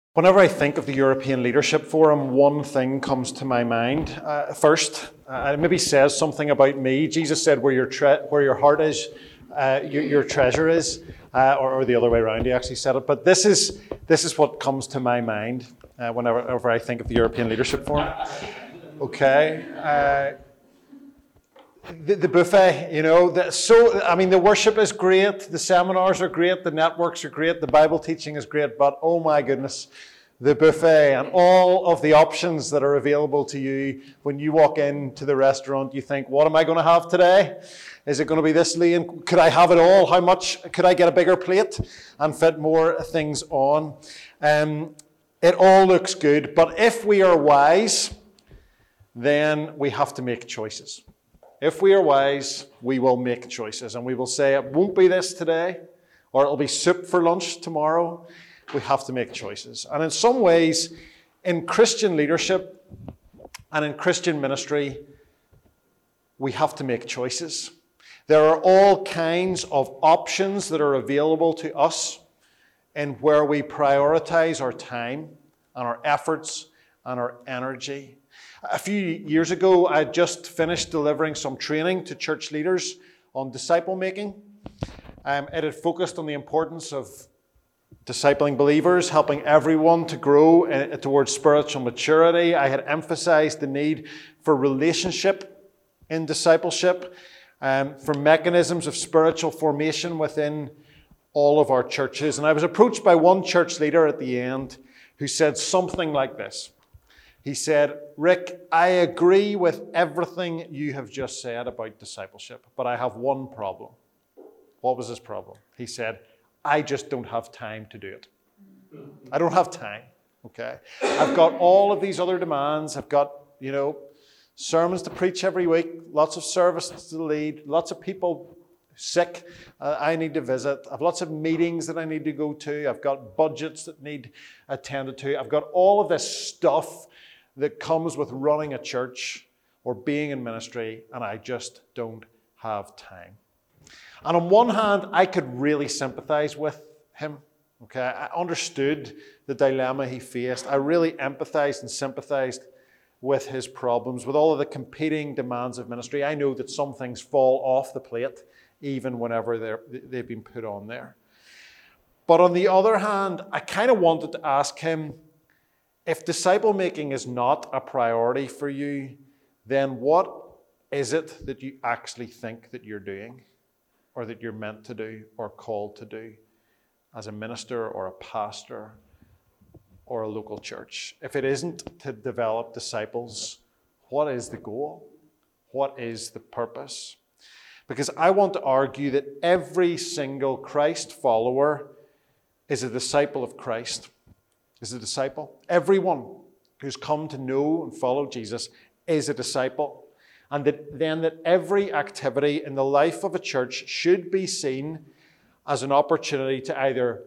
Whenever I think of the European Leadership Forum, one thing comes to my mind. First, it maybe says something about me. Jesus said, where your heart is, your treasure is, or the other way around, he actually said it. But this is what comes to my mind whenever I think of the European Leadership Forum. Okay. The buffet, the worship is great, the seminars are great, the networks are great, the Bible teaching is great, but oh my goodness, the buffet and all of the options that are available to you when you walk into the restaurant, you think, what am I going to have today? Is it going to be this lean? Could I have it all? How much? Could I get a bigger plate and fit more things on? It all looks good, but if we are wise, then we have to make choices. If we are wise, we will make choices, and we will say it won't be this today, or it'll be soup for lunch tomorrow. We have to make choices. And in some ways, in Christian leadership and in Christian ministry, we have to make choices. There are all kinds of options that are available to us in where we prioritize our time and our efforts and our energy. A few years ago, I just finished delivering some training to church leaders on disciple making. It had focused on the importance of discipling believers, helping everyone to grow towards spiritual maturity. I had emphasized the need for relationship in discipleship, for mechanisms of spiritual formation within all of our churches. And I was approached by one church leader at the end who said something like this. He said, Rick, I agree with everything you have just said about discipleship, but I have one problem. What was his problem? He said, I just don't have time to do it. I don't have time, okay? I've got all of these other demands. I've got, sermons to preach every week, lots of services to lead, lots of people sick I need to visit. I've lots of meetings that I need to go to. I've got budgets that need attended to. I've got all of this stuff that comes with running a church or being in ministry, and I just don't have time. And on one hand, I could really sympathize with him. Okay, I understood the dilemma he faced. I really empathized and sympathized with his problems, with all of the competing demands of ministry. I know that some things fall off the plate, even whenever they've been put on there. But on the other hand, I kind of wanted to ask him, if disciple making is not a priority for you, then what is it that you actually think that you're doing, or that you're meant to do, or called to do as a minister or a pastor or a local church? If it isn't to develop disciples, what is the goal? What is the purpose? Because I want to argue that every single Christ follower is a disciple of Christ. Is a disciple. Everyone who's come to know and follow Jesus is a disciple. And that every activity in the life of a church should be seen as an opportunity to either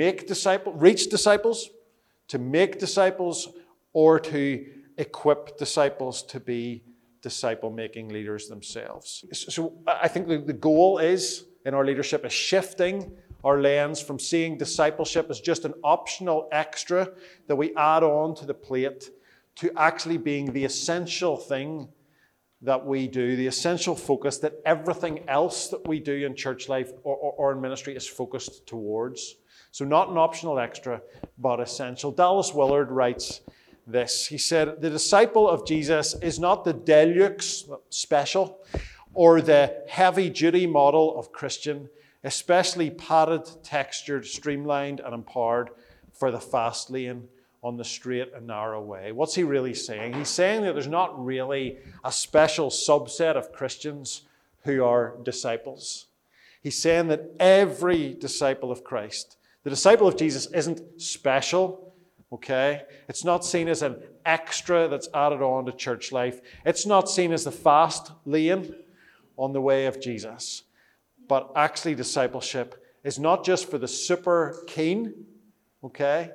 reach disciples, to make disciples, or to equip disciples to be disciple-making leaders themselves. So I think the goal is, in our leadership, is shifting our lens from seeing discipleship as just an optional extra that we add on to the plate, to actually being the essential thing that we do, the essential focus that everything else that we do in church life or in ministry is focused towards. So not an optional extra, but essential. Dallas Willard writes this. He said, the disciple of Jesus is not the deluxe special or the heavy-duty model of Christian, especially padded, textured, streamlined, and empowered for the fast lane on the straight and narrow way. What's he really saying? He's saying that there's not really a special subset of Christians who are disciples. He's saying that every disciple of Christ, the disciple of Jesus, isn't special, okay? It's not seen as an extra that's added on to church life. It's not seen as the fast lane on the way of Jesus. But actually, discipleship is not just for the super keen, okay?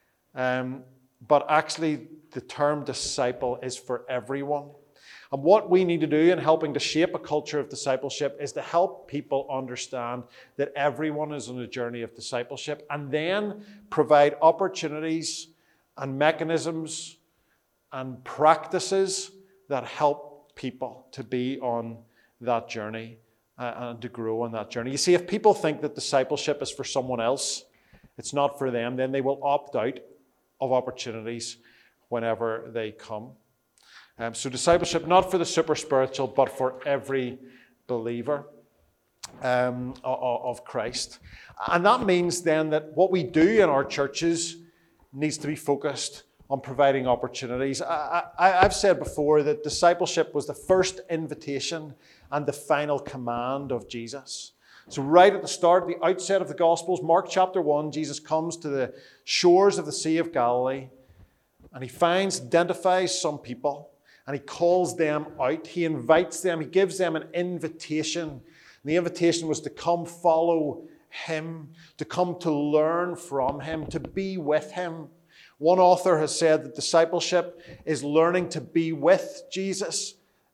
But actually, the term disciple is for everyone. And what we need to do in helping to shape a culture of discipleship is to help people understand that everyone is on a journey of discipleship, and then provide opportunities and mechanisms and practices that help people to be on that journey and to grow on that journey. You see, if people think that discipleship is for someone else, it's not for them, then they will opt out of opportunities whenever they come. So discipleship, not for the super spiritual, but for every believer of Christ. And that means then that what we do in our churches needs to be focused on providing opportunities. I've said before that discipleship was the first invitation and the final command of Jesus. So right at the start, the outset of the Gospels, Mark chapter 1, Jesus comes to the shores of the Sea of Galilee, and he identifies some people, and he calls them out. He invites them. He gives them an invitation. And the invitation was to come follow him, to come to learn from him, to be with him. One author has said that discipleship is learning to be with Jesus.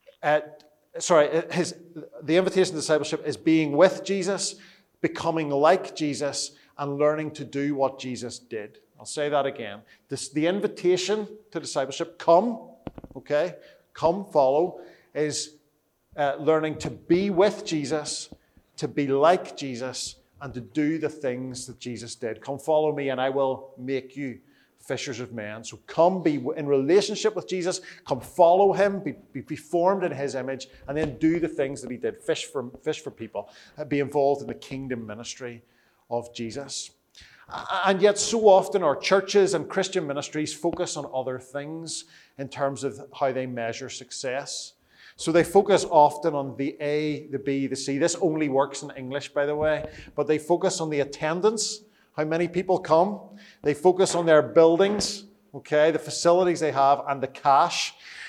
The invitation to discipleship is being with Jesus, becoming like Jesus, and learning to do what Jesus did. I'll say that again. The invitation to discipleship, come follow, is learning to be with Jesus, to be like Jesus, and to do the things that Jesus did. Come follow me, and I will make you fishers of men. So come be in relationship with Jesus, come follow him, be formed in his image, and then do the things that he did. Fish for people, be involved in the kingdom ministry of Jesus. And yet so often our churches and Christian ministries focus on other things in terms of how they measure success. So they focus often on the A, the B, the C. This only works in English, by the way, but they focus on the attendance, how many people come. They focus on their buildings, the facilities they have, and the cash,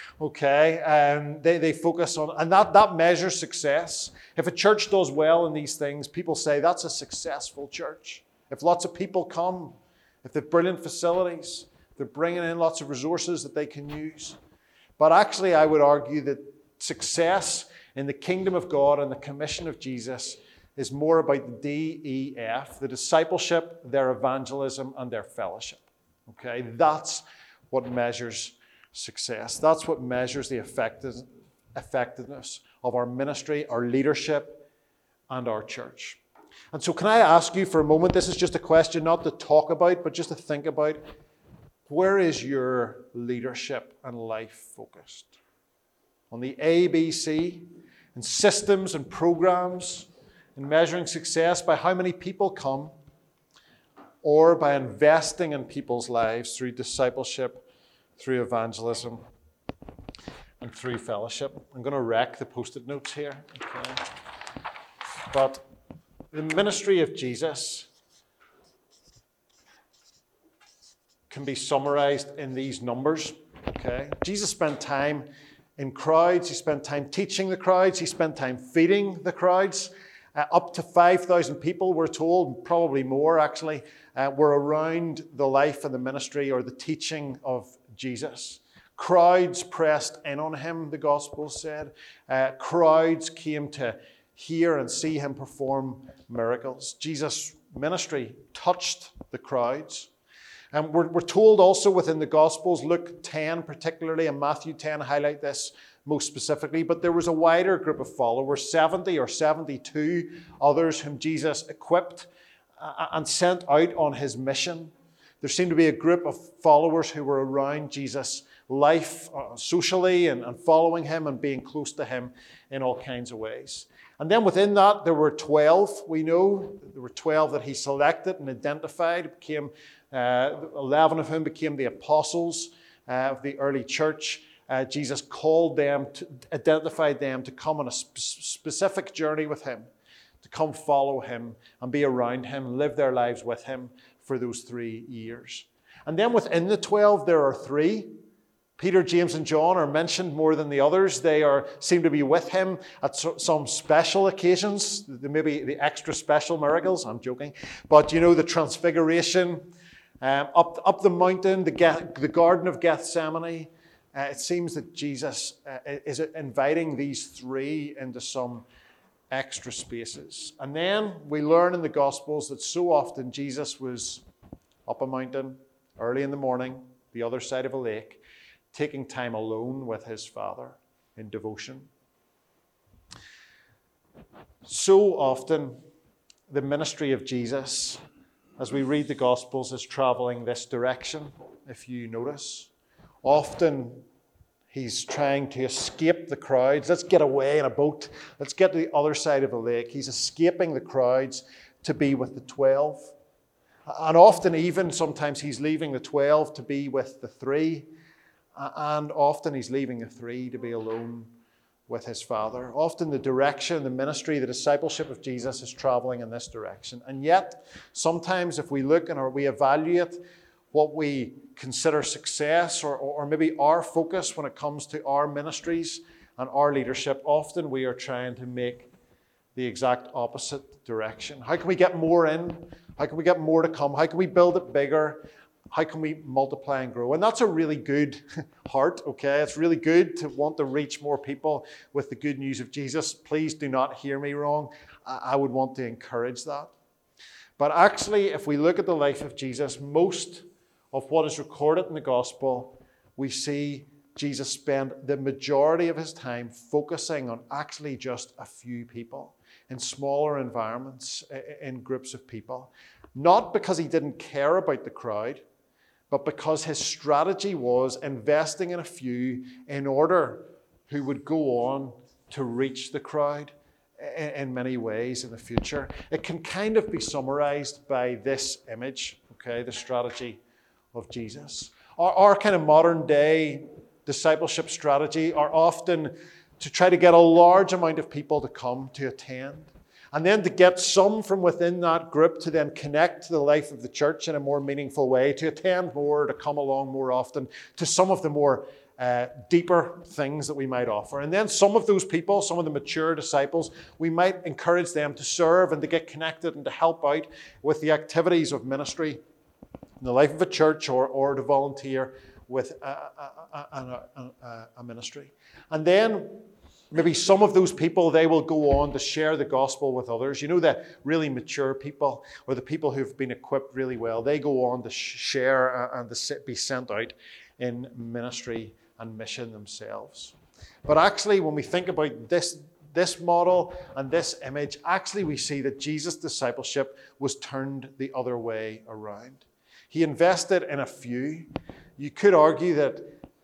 They focus on, and that measures success. If a church does well in these things, people say that's a successful church. If lots of people come, if they've brilliant facilities, they're bringing in lots of resources that they can use. But actually, I would argue that success in the kingdom of God and the commission of Jesus is more about the DEF, the discipleship, their evangelism, and their fellowship. That's what measures success. That's what measures the effectiveness of our ministry, our leadership, and our church. And so can I ask you for a moment, this is just a question not to talk about, but just to think about, where is your leadership and life focused? On the A, B, C, in systems and programs, in measuring success by how many people come, or by investing in people's lives through discipleship, through evangelism, and through fellowship? I'm going to wreck the post-it notes here. But the ministry of Jesus can be summarized in these numbers. Jesus spent time in crowds. He spent time teaching the crowds. He spent time feeding the crowds. Up to 5,000 people, we're told, probably more actually, were around the life and the ministry or the teaching of Jesus. Crowds pressed in on him, the gospel said. Crowds came to hear and see him perform miracles. Jesus' ministry touched the crowds. And we're told also within the Gospels, Luke 10 particularly, and Matthew 10 highlight this most specifically, but there was a wider group of followers, 70 or 72 others whom Jesus equipped and sent out on his mission. There seemed to be a group of followers who were around Jesus' life socially and following him and being close to him in all kinds of ways. And then within that, there were 12, we know. There were 12 that he selected and identified. 11 of whom became the apostles of the early church. Jesus called them, identified them to come on a specific journey with him, to come follow him and be around him, live their lives with him for those 3 years. And then within the 12, there are 3. Peter, James, and John are mentioned more than the others. They seem to be with him at some special occasions, maybe the extra special miracles. I'm joking. But the transfiguration, up the mountain, the Garden of Gethsemane. It seems that Jesus is inviting these 3 into some extra spaces. And then we learn in the Gospels that so often Jesus was up a mountain early in the morning, the other side of a lake, taking time alone with his Father in devotion. So often, the ministry of Jesus, as we read the Gospels, is traveling this direction, if you notice. Often, he's trying to escape the crowds. Let's get away in a boat. Let's get to the other side of the lake. He's escaping the crowds to be with the 12. And often, even sometimes, he's leaving the 12 to be with the 3. And often, he's leaving the 3 to be alone with his Father. Often the direction, the ministry, the discipleship of Jesus is traveling in this direction. And yet, sometimes if we look and we evaluate what we consider success or maybe our focus when it comes to our ministries and our leadership, often we are trying to make the exact opposite direction. How can we get more in? How can we get more to come? How can we build it bigger? How can we multiply and grow? And that's a really good heart, okay? It's really good to want to reach more people with the good news of Jesus. Please do not hear me wrong. I would want to encourage that. But actually, if we look at the life of Jesus, most of what is recorded in the gospel, we see Jesus spend the majority of his time focusing on actually just a few people in smaller environments, in groups of people. Not because he didn't care about the crowd, but because his strategy was investing in a few in order who would go on to reach the crowd in many ways in the future. It can kind of be summarized by this image, okay, the strategy of Jesus. Our kind of modern day discipleship strategy are often to try to get a large amount of people to come to attend. And then to get some from within that group to then connect to the life of the church in a more meaningful way, to attend more, to come along more often, to some of the more deeper things that we might offer. And then some of those people, some of the mature disciples, we might encourage them to serve and to get connected and to help out with the activities of ministry in the life of a church or to volunteer with a ministry. And then maybe some of those people, they will go on to share the gospel with others. You know, the really mature people or the people who've been equipped really well, they go on to share and to be sent out in ministry and mission themselves. But actually, when we think about this model and this image, actually we see that Jesus' discipleship was turned the other way around. He invested in a few. You could argue that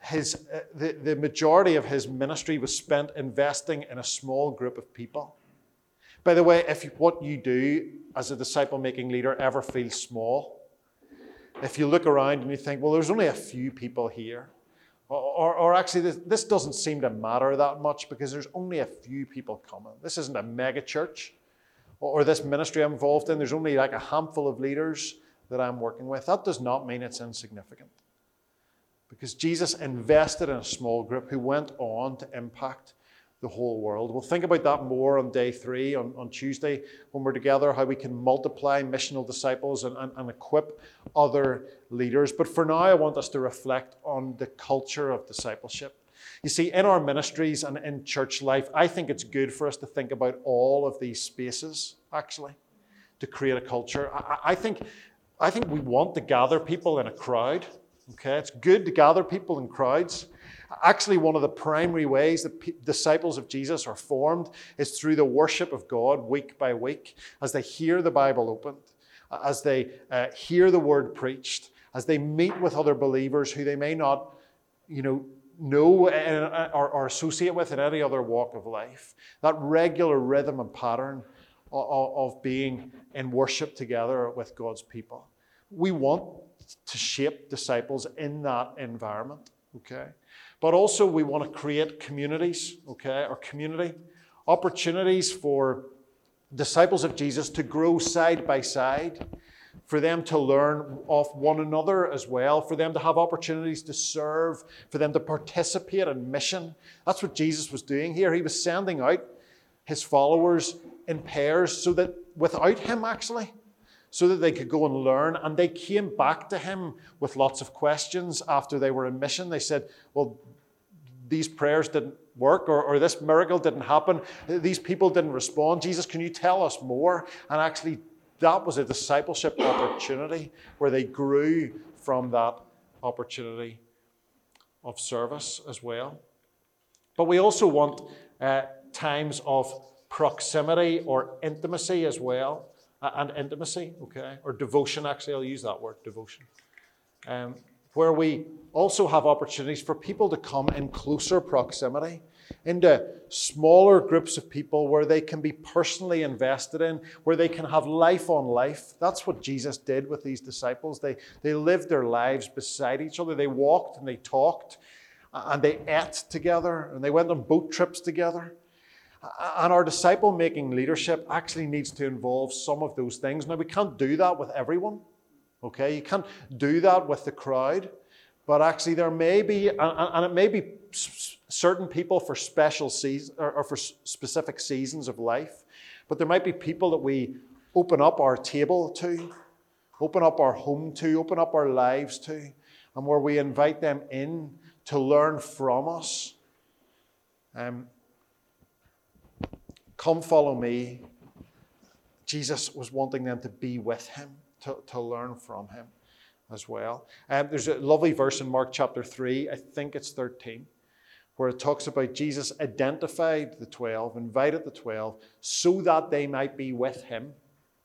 the majority of his ministry was spent investing in a small group of people. By the way, if what you do as a disciple-making leader ever feels small, if you look around and you think, well, there's only a few people here, or actually this doesn't seem to matter that much because there's only a few people coming. This isn't a mega church, or this ministry I'm involved in, there's only like a handful of leaders that I'm working with. That does not mean it's insignificant. Because Jesus invested in a small group who went on to impact the whole world. We'll think about that more on day 3, on Tuesday, when we're together, how we can multiply missional disciples and equip other leaders. But for now, I want us to reflect on the culture of discipleship. You see, in our ministries and in church life, I think it's good for us to think about all of these spaces, actually, to create a culture. I think we want to gather people in a crowd. Okay, it's good to gather people in crowds. Actually, one of the primary ways that disciples of Jesus are formed is through the worship of God week by week, as they hear the Bible opened, as they hear the word preached, as they meet with other believers who they may not, know or associate with in any other walk of life. That regular rhythm and pattern of being in worship together with God's people. We want to shape disciples in that environment, okay? But also we want to create communities, okay, or community opportunities for disciples of Jesus to grow side by side, for them to learn off one another as well, for them to have opportunities to serve, for them to participate in mission. That's what Jesus was doing here. He was sending out his followers in pairs so that without him actually, so that they could go and learn. And they came back to him with lots of questions after they were in mission. They said, well, these prayers didn't work, or this miracle didn't happen. These people didn't respond. Jesus, can you tell us more? And actually, that was a discipleship opportunity where they grew from that opportunity of service as well. But we also want times of proximity or intimacy as well. And intimacy, okay? Or devotion, actually, I'll use that word, devotion. Where we also have opportunities for people to come in closer proximity, into smaller groups of people where they can be personally invested in, where they can have life on life. That's what Jesus did with these disciples. They lived their lives beside each other. They walked and they talked and they ate together and they went on boat trips together. And our disciple-making leadership actually needs to involve some of those things. Now, we can't do that with everyone, okay? You can't do that with the crowd. But actually there may be, and it may be certain people for special seasons or for specific seasons of life, but there might be people that we open up our table to, open up our home to, open up our lives to, and where we invite them in to learn from us. Come follow me. Jesus was wanting them to be with him, to learn from him as well. There's a lovely verse in Mark chapter 3, I think it's 13, where it talks about Jesus identified the 12, invited the 12, so that they might be with him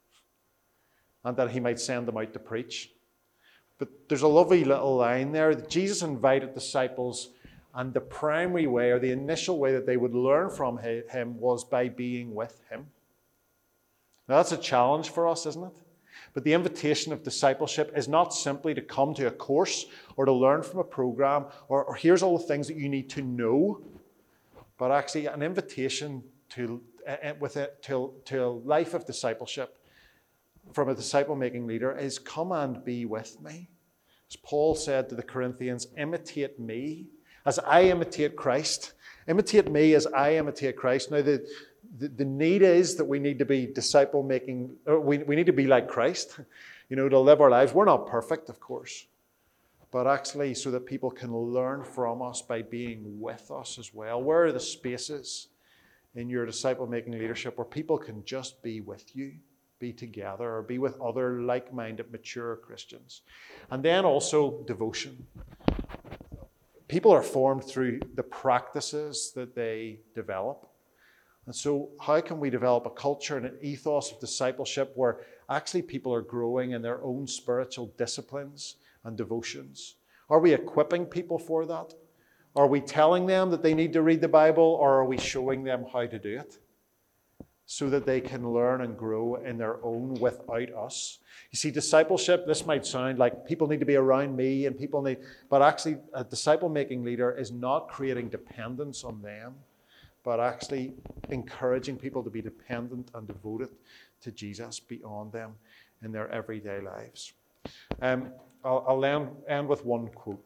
and that he might send them out to preach. But there's a lovely little line there that Jesus invited disciples, and the primary way or the initial way that they would learn from him was by being with him. Now that's a challenge for us, isn't it? But the invitation of discipleship is not simply to come to a course or to learn from a program or here's all the things that you need to know, but actually an invitation to a life of discipleship from a disciple-making leader is come and be with me. As Paul said to the Corinthians, imitate me as I imitate Christ. Imitate me as I imitate Christ. Now, the need is that we need to be disciple-making, we need to be like Christ, to live our lives. We're not perfect, of course, but actually so that people can learn from us by being with us as well. Where are the spaces in your disciple-making leadership where people can just be with you, be together, or be with other like-minded, mature Christians? And then also devotion. People are formed through the practices that they develop. And so how can we develop a culture and an ethos of discipleship where actually people are growing in their own spiritual disciplines and devotions? Are we equipping people for that? Are we telling them that they need to read the Bible, or are we showing them how to do it so that they can learn and grow in their own without us? You see, discipleship, this might sound like people need to be around me and but actually a disciple-making leader is not creating dependence on them, but actually encouraging people to be dependent and devoted to Jesus beyond them in their everyday lives. I'll end with one quote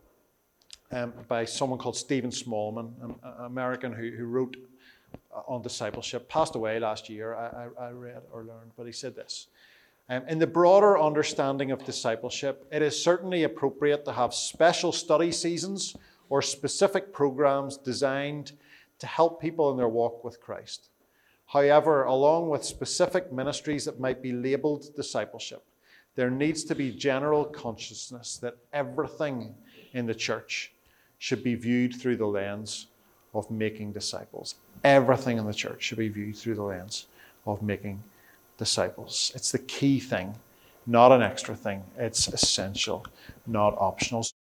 by someone called Stephen Smallman, an American who wrote on discipleship, passed away last year, I read or learned, but he said this: in the broader understanding of discipleship, it is certainly appropriate to have special study seasons or specific programs designed to help people in their walk with Christ. However, along with specific ministries that might be labeled discipleship, there needs to be general consciousness that everything in the church should be viewed through the lens of making disciples. Everything in the church should be viewed through the lens of making disciples. It's the key thing, not an extra thing. It's essential, not optional.